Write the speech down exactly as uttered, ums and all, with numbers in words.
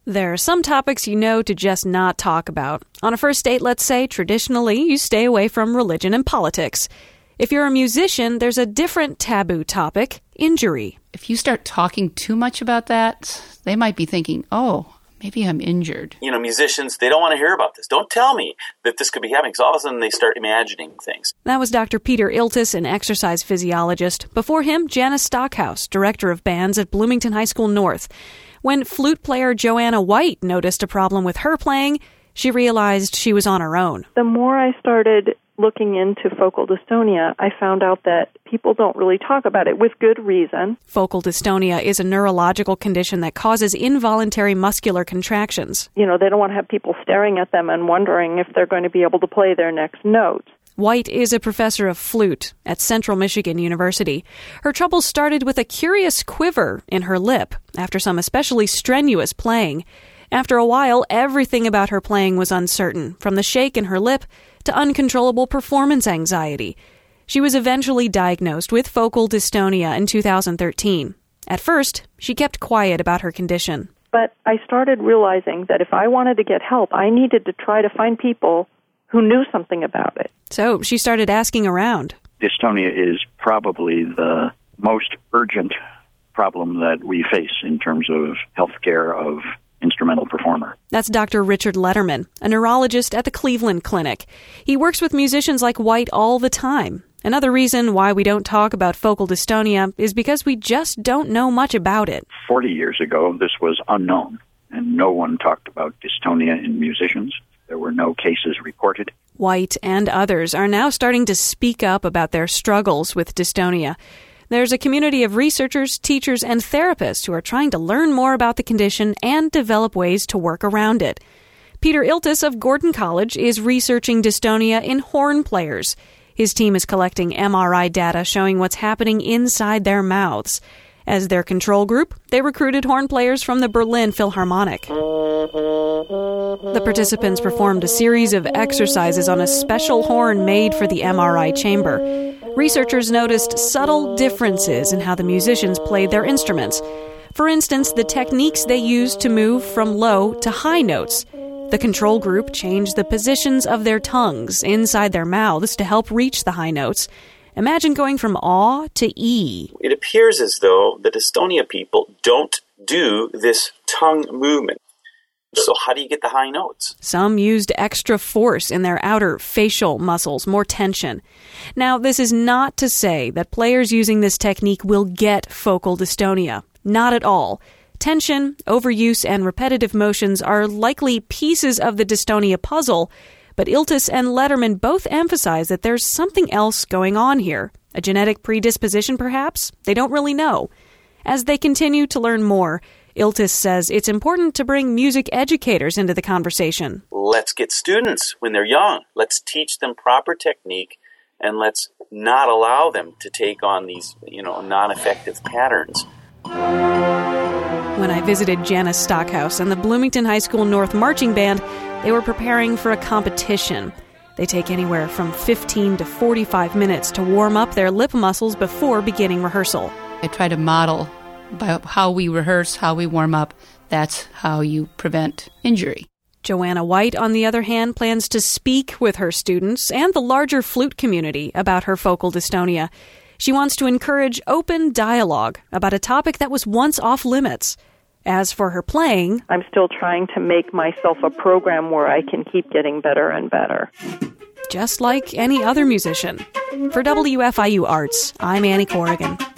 There are some topics you know to just not talk about. On a first date, let's say, traditionally, you stay away from religion and politics. If you're a musician, there's a different taboo topic, injury. If you start talking too much about that, they might be thinking, oh, maybe I'm injured. You know, musicians, they don't want to hear about this. Don't tell me that this could be happening, because all of a sudden they start imagining things. That was Doctor Peter Iltis, an exercise physiologist. Before him, Janice Stockhouse, director of bands at Bloomington High School North. When flute player Joanna White noticed a problem with her playing, she realized she was on her own. The more I started looking into focal dystonia, I found out that people don't really talk about it, with good reason. Focal dystonia is a neurological condition that causes involuntary muscular contractions. You know, they don't want to have people staring at them and wondering if they're going to be able to play their next note. White is a professor of flute at Central Michigan University. Her troubles started with a curious quiver in her lip after some especially strenuous playing. After a while, everything about her playing was uncertain, from the shake in her lip to uncontrollable performance anxiety. She was eventually diagnosed with focal dystonia in two thousand thirteen. At first, she kept quiet about her condition. But I started realizing that if I wanted to get help, I needed to try to find people who knew something about it. So she started asking around. Dystonia is probably the most urgent problem that we face in terms of health care of instrumental performer. That's Doctor Richard Letterman, a neurologist at the Cleveland Clinic. He works with musicians like White all the time. Another reason why we don't talk about focal dystonia is because we just don't know much about it. Forty years ago, this was unknown, and no one talked about dystonia in musicians. There were no cases reported. White and others are now starting to speak up about their struggles with dystonia. There's a community of researchers, teachers, and therapists who are trying to learn more about the condition and develop ways to work around it. Peter Iltis of Gordon College is researching dystonia in horn players. His team is collecting M R I data showing what's happening inside their mouths. As their control group, they recruited horn players from the Berlin Philharmonic. The participants performed a series of exercises on a special horn made for the M R I chamber. Researchers noticed subtle differences in how the musicians played their instruments. For instance, the techniques they used to move from low to high notes. The control group changed the positions of their tongues inside their mouths to help reach the high notes. Imagine going from aw to E. It appears as though the dystonia people don't do this tongue movement. So how do you get the high notes? Some used extra force in their outer facial muscles, more tension. Now, this is not to say that players using this technique will get focal dystonia. Not at all. Tension, overuse, and repetitive motions are likely pieces of the dystonia puzzle, but Iltis and Letterman both emphasize that there's something else going on here. A genetic predisposition, perhaps? They don't really know. As they continue to learn more, Iltis says it's important to bring music educators into the conversation. Let's get students when they're young. Let's teach them proper technique, and let's not allow them to take on these, you know, non-effective patterns. When I visited Janice Stockhouse and the Bloomington High School North Marching Band, they were preparing for a competition. They take anywhere from fifteen to forty-five minutes to warm up their lip muscles before beginning rehearsal. I try to model by how we rehearse, how we warm up. That's how you prevent injury. Joanna White, on the other hand, plans to speak with her students and the larger flute community about her focal dystonia. She wants to encourage open dialogue about a topic that was once off limits. As for her playing, I'm still trying to make myself a program where I can keep getting better and better. Just like any other musician. For W F I U Arts, I'm Annie Corrigan.